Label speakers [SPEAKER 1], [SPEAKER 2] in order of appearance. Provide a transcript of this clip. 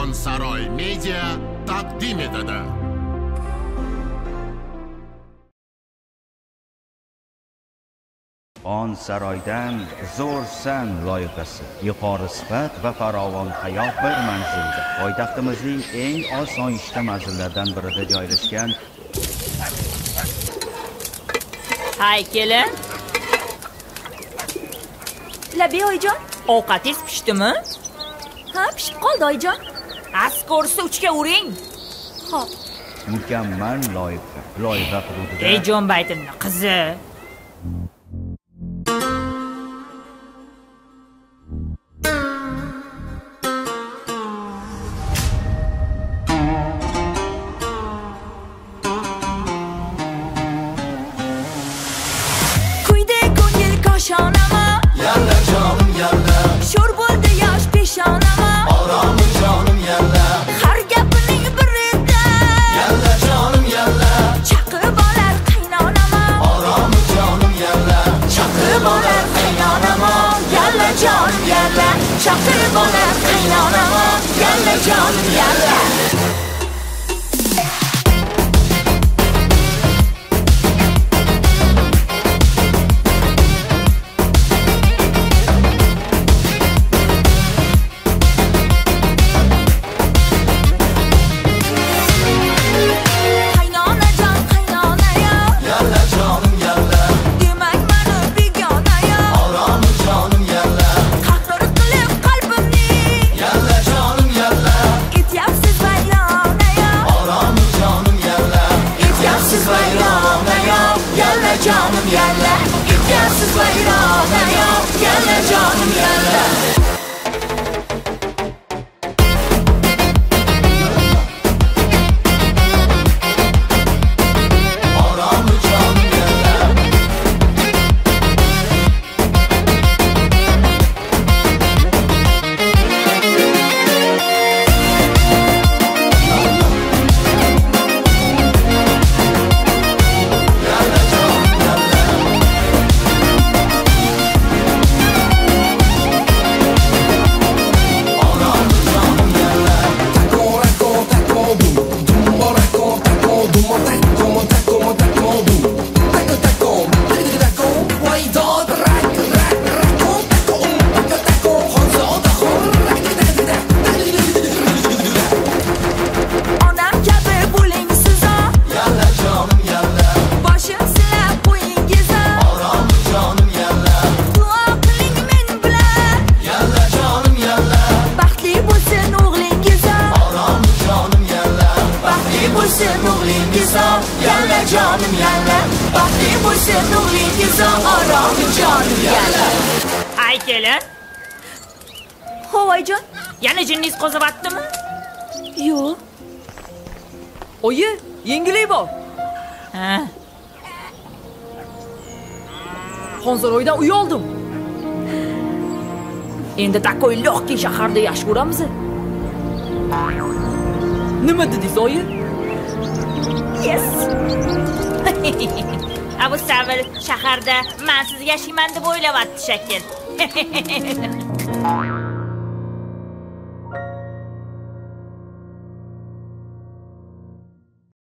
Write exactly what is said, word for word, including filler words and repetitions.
[SPEAKER 1] Xonsaroy Media taqdim etadi.
[SPEAKER 2] Xonsaroydan zo'rsan loyihasi yuqori sifat va farovon hayot bir manzilda poytaxtimizning eng osoyishta manzillaridan birida joylashgan.
[SPEAKER 3] Hay kelin.
[SPEAKER 4] Labi oyijon,
[SPEAKER 3] Ovqatingiz pishdimi?
[SPEAKER 4] ha, pishib qoldi oyijon.
[SPEAKER 3] Askorsi uchga uring.
[SPEAKER 4] Xo'p.
[SPEAKER 2] Mukammal loyiha. Loyiha hududida
[SPEAKER 3] Ey Jonbaytimning qizi.
[SPEAKER 4] Kuyde ko'ngil koshonama,
[SPEAKER 5] Yalla canım yalla,
[SPEAKER 4] sho'r bo'ldi yosh peshonama.
[SPEAKER 5] aramın canım yalla,
[SPEAKER 4] Har gapining birida
[SPEAKER 5] yalla canım yalla,
[SPEAKER 4] chaqib olar qaynonama.
[SPEAKER 5] aramın canım yalla,
[SPEAKER 4] Chaqib olar qaynonama, yalla jonim yalla. Chaqib olar qaynonama, yalla jonim yalla. Qaynonajon qaynonaya,
[SPEAKER 5] yalla canım yalla,
[SPEAKER 4] demak meni begonaya.
[SPEAKER 5] aramın canım yalla,
[SPEAKER 4] Qahr qilib qalbimni
[SPEAKER 5] yalla canım yalla,
[SPEAKER 4] etyapsiz vayronaya.
[SPEAKER 5] aramın canım yalla,
[SPEAKER 4] Etyapsiz vayronaya, yalla jonim yalla. Etyapsiz vayronaya, yalla jonim yalla.
[SPEAKER 5] aramın canım yalla, yalla canım yalla, aramın canım yalla. Taco taco taco dum, dumbo taco taco dumbo taco taco taco dum, taco taco taco taco, vay dod rak rak taco taco um, taco taco honzo taco rak rak
[SPEAKER 4] Onam kabi bo'ling siz o,
[SPEAKER 5] yalla canım yalla,
[SPEAKER 4] boshim silab qo'yingiz o.
[SPEAKER 5] aramın canım yalla,
[SPEAKER 4] Duo qiling men bilan,
[SPEAKER 5] yalla canım yalla,
[SPEAKER 4] baxtli bo'lsin o'g'lingiz o.
[SPEAKER 5] aramın canım yalla,
[SPEAKER 4] Baxtli bo'lsin o'g'lingiz o, yalla jonim yalla. Baxtli bo'lsin o'g'lingiz o, oromi jonim yalla.
[SPEAKER 3] Hay kelin.
[SPEAKER 4] Ho'voyjon,
[SPEAKER 3] Yana jinningiz qo'zg'atdimi?
[SPEAKER 4] yo'q.
[SPEAKER 6] Oyi, yengillik bor.
[SPEAKER 3] Ha.
[SPEAKER 6] Xonsaroydan uy oldim. Endi takoy lo'qki shaharda yashab ko'ramiz. Nima dedingiz, oyi?
[SPEAKER 4] Yes.
[SPEAKER 3] Abu Savil shaharda men siz yashayman deb o'ylayapti shakil.